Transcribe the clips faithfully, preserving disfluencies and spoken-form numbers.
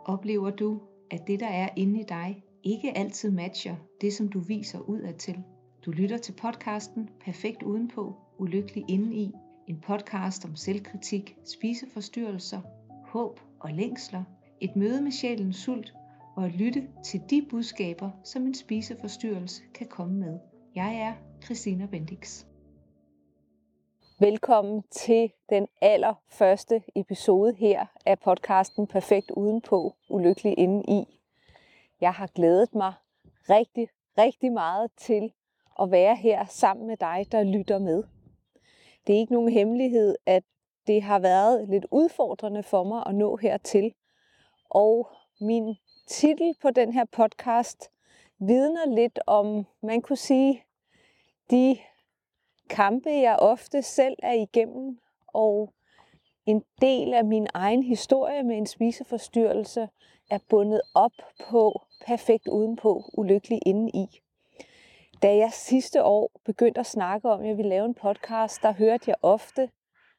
Oplever du, at det der er inde i dig, ikke altid matcher det, som du viser udadtil? Du lytter til podcasten Perfekt Udenpå, Ulykkelig Indeni. En podcast om selvkritik, spiseforstyrrelser, håb og længsler. Et møde med sjælens sult og at lytte til de budskaber, som en spiseforstyrrelse kan komme med. Jeg er Christina Bendix. Velkommen til den allerførste episode her af podcasten Perfekt Udenpå, Ulykkelig Indeni. Jeg har glædet mig rigtig, rigtig meget til at være her sammen med dig, der lytter med. Det er ikke nogen hemmelighed, at det har været lidt udfordrende for mig at nå hertil. Og min titel på den her podcast vidner lidt om, man kunne sige, de kampe, jeg ofte selv er igennem, og en del af min egen historie med en spiseforstyrrelse er bundet op på Perfekt Udenpå, Ulykkelig Indeni. Da jeg sidste år begyndte at snakke om, at jeg ville lave en podcast, der hørte jeg ofte,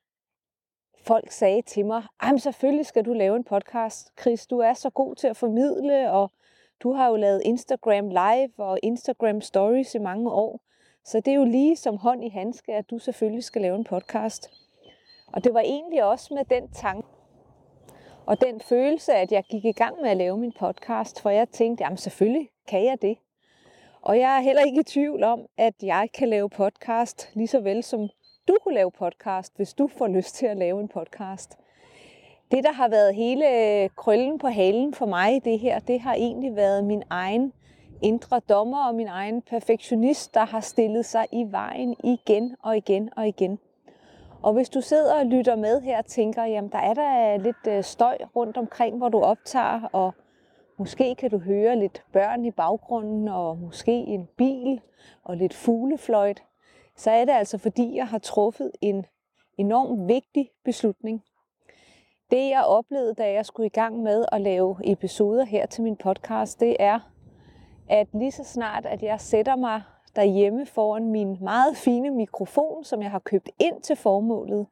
folk sagde til mig, ej, men selvfølgelig skal du lave en podcast, Chris, du er så god til at formidle, og du har jo lavet Instagram Live og Instagram Stories i mange år, så det er jo lige som hånd i handske, at du selvfølgelig skal lave en podcast. Og det var egentlig også med den tanke og den følelse, at jeg gik i gang med at lave min podcast, for jeg tænkte, jamen selvfølgelig kan jeg det. Og jeg er heller ikke i tvivl om, at jeg kan lave podcast, lige så vel som du kunne lave podcast, hvis du får lyst til at lave en podcast. Det, der har været hele krøllen på halen for mig i det her, det har egentlig været min egen indre dommer og min egen perfektionist, der har stillet sig i vejen igen og igen og igen. Og hvis du sidder og lytter med her og tænker, jamen der er der lidt støj rundt omkring, hvor du optager, og måske kan du høre lidt børn i baggrunden, og måske en bil og lidt fuglefløjt, så er det altså fordi, jeg har truffet en enormt vigtig beslutning. Det jeg oplevede, da jeg skulle i gang med at lave episoder her til min podcast, det er, at lige så snart, at jeg sætter mig derhjemme foran min meget fine mikrofon, som jeg har købt ind til formålet,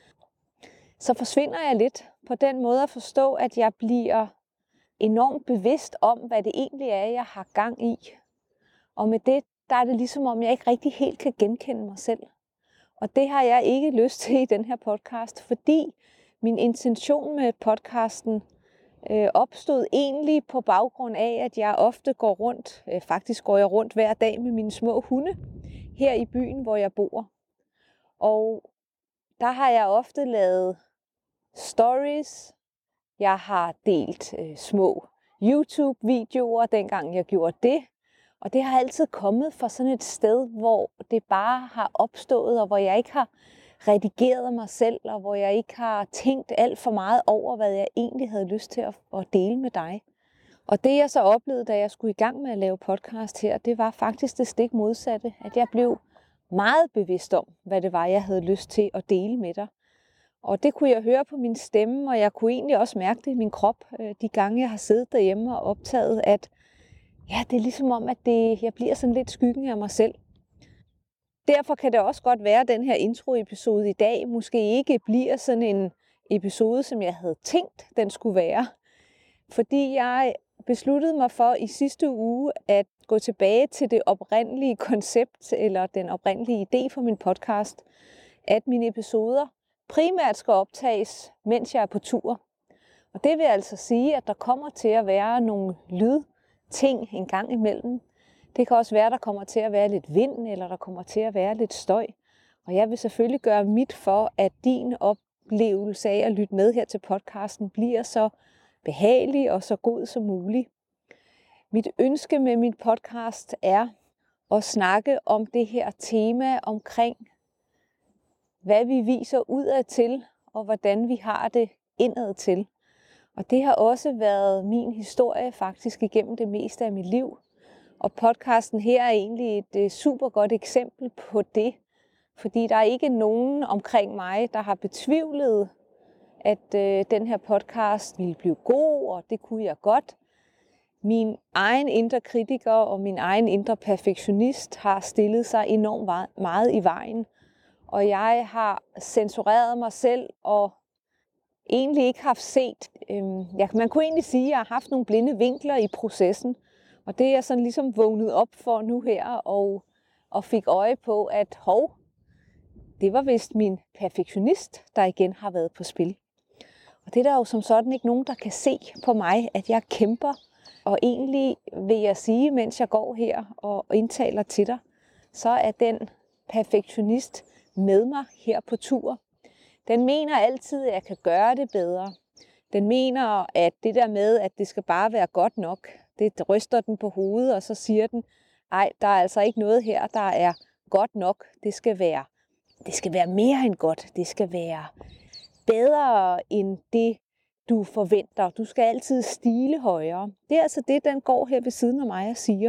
så forsvinder jeg lidt på den måde at forstå, at jeg bliver enormt bevidst om, hvad det egentlig er, jeg har gang i. Og med det, der er det ligesom om, jeg ikke rigtig helt kan genkende mig selv. Og det har jeg ikke lyst til i den her podcast, fordi min intention med podcasten øh, opstod egentlig på baggrund af, at jeg ofte går rundt, øh, faktisk går jeg rundt hver dag med mine små hunde her i byen, hvor jeg bor. Og der har jeg ofte lavet stories, jeg har delt øh, små YouTube-videoer, dengang jeg gjorde det. Og det har altid kommet fra sådan et sted, hvor det bare har opstået, og hvor jeg ikke har redigeret mig selv, og hvor jeg ikke har tænkt alt for meget over, hvad jeg egentlig havde lyst til at, at dele med dig. Og det jeg så oplevede, da jeg skulle i gang med at lave podcast her, det var faktisk det stik modsatte, at jeg blev meget bevidst om, hvad det var, jeg havde lyst til at dele med dig. Og det kunne jeg høre på min stemme, og jeg kunne egentlig også mærke det i min krop, de gange jeg har siddet derhjemme og optaget, at ja, det er ligesom om, at det, jeg bliver sådan lidt skyggen af mig selv. Derfor kan det også godt være, at den her intro-episode i dag måske ikke bliver sådan en episode, som jeg havde tænkt, den skulle være. Fordi jeg besluttede mig for i sidste uge at gå tilbage til det oprindelige koncept, eller den oprindelige idé for min podcast, at mine episoder primært skal optages, mens jeg er på tur. Og det vil altså sige, at der kommer til at være nogle lydting en gang imellem. Det kan også være, at der kommer til at være lidt vind, eller der kommer til at være lidt støj. Og jeg vil selvfølgelig gøre mit for, at din oplevelse af at lytte med her til podcasten bliver så behagelig og så god som muligt. Mit ønske med min podcast er at snakke om det her tema omkring, hvad vi viser udad til, og hvordan vi har det indad til. Og det har også været min historie faktisk igennem det meste af mit liv. Og podcasten her er egentlig et super godt eksempel på det. Fordi der er ikke nogen omkring mig, der har betvivlet, at øh, den her podcast ville blive god, og det kunne jeg godt. Min egen indre kritiker og min egen indre perfektionist har stillet sig enormt meget i vejen. Og jeg har censureret mig selv og egentlig ikke haft set. Øhm, ja, man kunne egentlig sige, at jeg har haft nogle blinde vinkler i processen, og det er jeg sådan ligesom vågnet op for nu her, og, og fik øje på, at hov, det var vist min perfektionist, der igen har været på spil. Og det er der jo som sådan ikke nogen, der kan se på mig, at jeg kæmper. Og egentlig vil jeg sige, mens jeg går her og indtaler til dig, så er den perfektionist med mig her på tur. Den mener altid, at jeg kan gøre det bedre. Den mener, at det der med, at det skal bare være godt nok, det ryster den på hovedet, og så siger den, ej, der er altså ikke noget her, der er godt nok. Det skal være, det skal være mere end godt. Det skal være bedre end det, du forventer. Du skal altid stile højere. Det er altså det, den går her ved siden af mig og siger.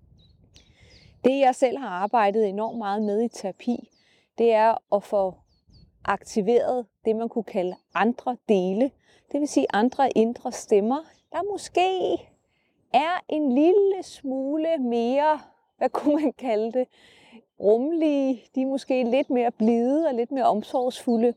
Det, jeg selv har arbejdet enormt meget med i terapi, det er at få aktiveret det, man kunne kalde andre dele. Det vil sige andre indre stemmer, der måske er en lille smule mere, hvad kunne man kalde det, rummelige. De er måske lidt mere blide og lidt mere omsorgsfulde.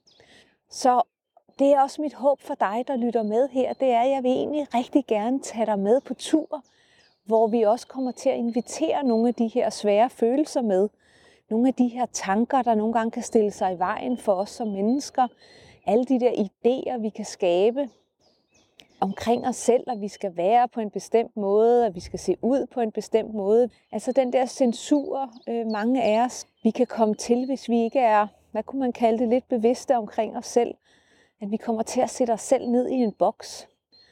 Så det er også mit håb for dig, der lytter med her. Det er, at jeg vil egentlig rigtig gerne tage dig med på tur, hvor vi også kommer til at invitere nogle af de her svære følelser med. Nogle af de her tanker, der nogle gange kan stille sig i vejen for os som mennesker. Alle de der idéer, vi kan skabe omkring os selv, at vi skal være på en bestemt måde, at vi skal se ud på en bestemt måde. Altså den der censur, øh, mange af os, vi kan komme til, hvis vi ikke er, hvad kunne man kalde det, lidt bevidste omkring os selv. At vi kommer til at sætte os selv ned i en boks.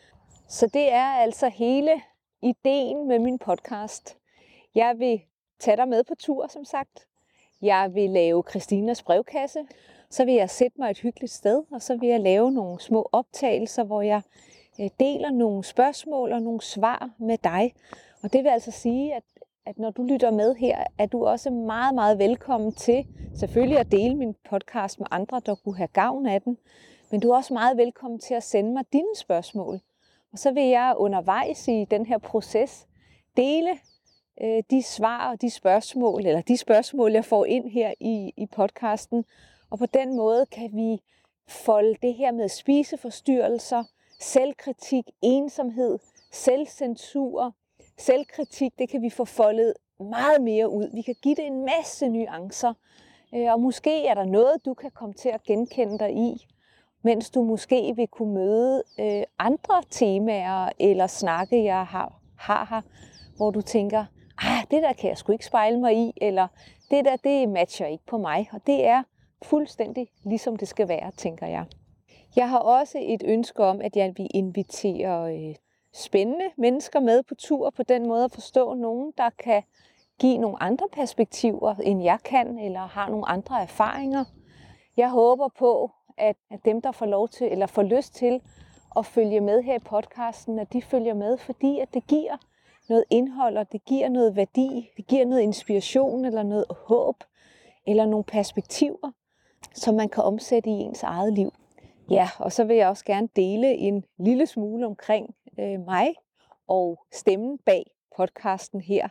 Så det er altså hele ideen med min podcast. Jeg vil tage dig med på tur, som sagt. Jeg vil lave Christinas brevkasse. Så vil jeg sætte mig et hyggeligt sted, og så vil jeg lave nogle små optagelser, hvor jeg deler nogle spørgsmål og nogle svar med dig. Og det vil altså sige, at, at når du lytter med her, er du også meget, meget velkommen til selvfølgelig at dele min podcast med andre, der kunne have gavn af den. Men du er også meget velkommen til at sende mig dine spørgsmål. Og så vil jeg undervejs i den her proces dele øh, de svar og de spørgsmål, eller de spørgsmål, jeg får ind her i, i podcasten. Og på den måde kan vi folde det her med spiseforstyrrelser, selvkritik, ensomhed, selvcensur, selvkritik, det kan vi få foldet meget mere ud. Vi kan give det en masse nuancer, øh, og måske er der noget, du kan komme til at genkende dig i, mens du måske vil kunne møde øh, andre temaer eller snakke, jeg har, har her, hvor du tænker, ah, det der kan jeg sgu ikke spejle mig i, eller det der, det matcher ikke på mig. Og det er fuldstændig ligesom det skal være, tænker jeg. Jeg har også et ønske om, at jeg vil invitere øh, spændende mennesker med på tur, på den måde at forstå nogen, der kan give nogle andre perspektiver, end jeg kan, eller har nogle andre erfaringer. Jeg håber på, at dem, der får lov til, eller får lyst til at følge med her i podcasten, at de følger med, fordi at det giver noget indhold, og det giver noget værdi, det giver noget inspiration, eller noget håb, eller nogle perspektiver, som man kan omsætte i ens eget liv. Ja, og så vil jeg også gerne dele en lille smule omkring øh, mig og stemmen bag podcasten her.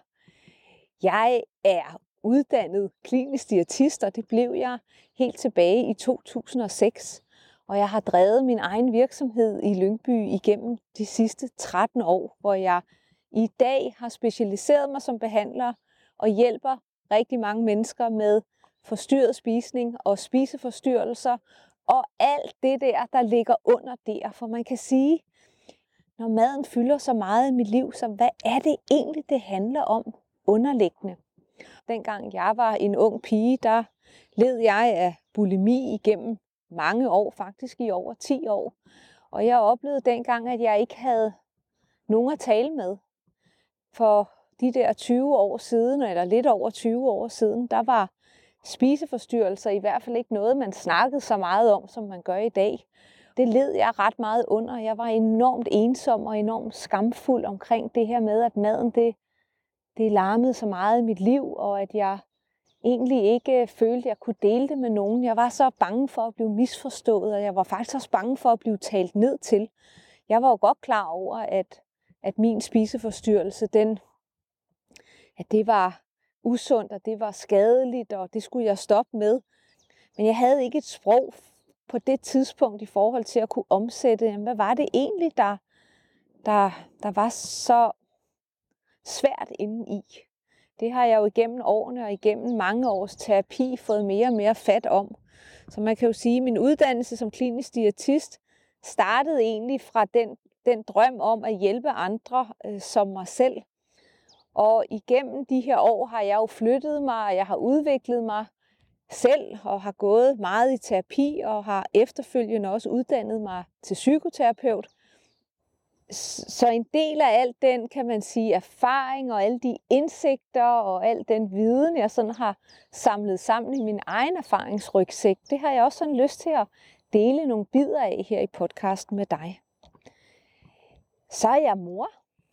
Jeg er uddannet klinisk diætist, og det blev jeg helt tilbage i to tusind og seks. Og jeg har drevet min egen virksomhed i Lyngby igennem de sidste tretten år, hvor jeg i dag har specialiseret mig som behandler og hjælper rigtig mange mennesker med forstyrret spisning og spiseforstyrrelser og alt det der, der ligger under der. For man kan sige, når maden fylder så meget i mit liv, så hvad er det egentlig, det handler om underliggende? Dengang jeg var en ung pige, der led jeg af bulimi igennem mange år, faktisk i over ti år. Og jeg oplevede dengang, at jeg ikke havde nogen at tale med. For de der tyve år siden, eller lidt over tyve år siden, der var spiseforstyrrelser i hvert fald ikke noget, man snakkede så meget om, som man gør i dag. Det led jeg ret meget under. Jeg var enormt ensom og enormt skamfuld omkring det her med, at maden det, det larmede så meget i mit liv, og at jeg egentlig ikke følte, at jeg kunne dele det med nogen. Jeg var så bange for at blive misforstået, og jeg var faktisk også bange for at blive talt ned til. Jeg var jo godt klar over, at, at min spiseforstyrrelse, den, at det var usundt, og det var skadeligt, og det skulle jeg stoppe med. Men jeg havde ikke et sprog på det tidspunkt i forhold til at kunne omsætte, jamen, hvad var det egentlig, der, der, der var så svært inde i. Det har jeg jo igennem årene og igennem mange års terapi fået mere og mere fat om. Så man kan jo sige, at min uddannelse som klinisk diætist startede egentlig fra den, den drøm om at hjælpe andre øh, som mig selv. Og igennem de her år har jeg jo flyttet mig, og jeg har udviklet mig selv og har gået meget i terapi og har efterfølgende også uddannet mig til psykoterapeut. Så en del af alt den, kan man sige, erfaring og alle de indsigter og al den viden, jeg sådan har samlet sammen i min egen erfaringsrygsæk, det har jeg også sådan lyst til at dele nogle bidder af her i podcasten med dig. Så er jeg mor.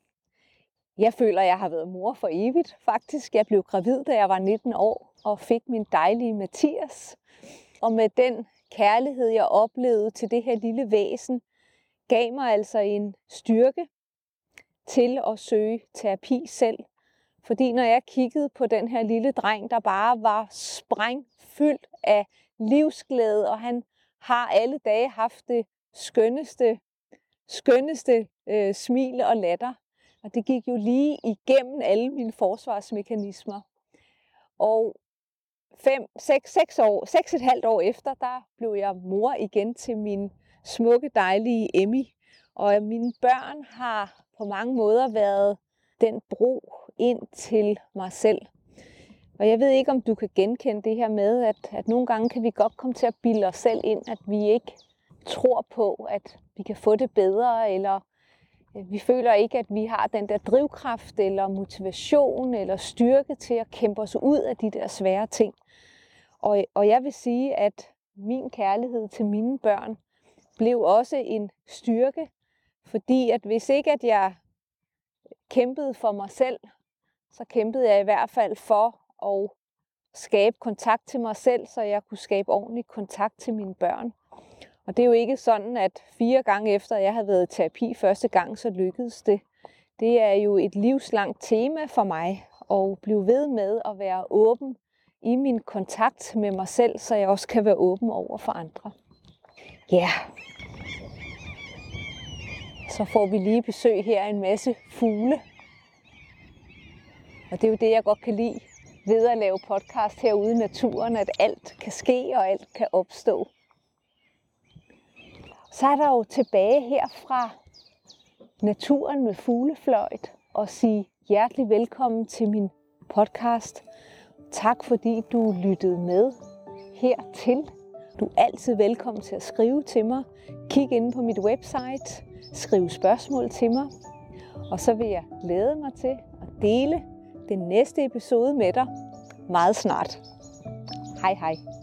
Jeg føler, at jeg har været mor for evigt. Faktisk, jeg blev gravid, da jeg var nitten år og fik min dejlige Mathias. Og med den kærlighed, jeg oplevede til det her lille væsen, gav mig altså en styrke til at søge terapi selv. Fordi når jeg kiggede på den her lille dreng, der bare var sprængfyldt af livsglæde, og han har alle dage haft det skønneste, skønneste øh, smil og latter. Og det gik jo lige igennem alle mine forsvarsmekanismer. Og fem, seks, seks, år, seks og et halvt år efter, der blev jeg mor igen til min smukke, dejlige Emmy. Og mine børn har på mange måder været den bro ind til mig selv. Og jeg ved ikke, om du kan genkende det her med, at, at nogle gange kan vi godt komme til at bilde os selv ind, at vi ikke tror på, at vi kan få det bedre, eller vi føler ikke, at vi har den der drivkraft, eller motivation, eller styrke til at kæmpe os ud af de der svære ting. Og, og jeg vil sige, at min kærlighed til mine børn blev også en styrke, fordi at hvis ikke at jeg kæmpede for mig selv, så kæmpede jeg i hvert fald for at skabe kontakt til mig selv, så jeg kunne skabe ordentlig kontakt til mine børn. Og det er jo ikke sådan, at fire gange efter jeg havde været i terapi første gang, så lykkedes det. Det er jo et livslangt tema for mig at blive ved med at være åben i min kontakt med mig selv, så jeg også kan være åben over for andre. Ja, yeah. Så får vi lige besøg her af en masse fugle. Og det er jo det, jeg godt kan lide ved at lave podcast herude i naturen, at alt kan ske og alt kan opstå. Så er der jo tilbage her fra naturen med fuglefløjt og sige hjertelig velkommen til min podcast. Tak fordi du lyttede med hertil. Du er altid velkommen til at skrive til mig. Kig inde på mit website, skriv spørgsmål til mig. Og så vil jeg glæde mig til at dele den næste episode med dig meget snart. Hej hej.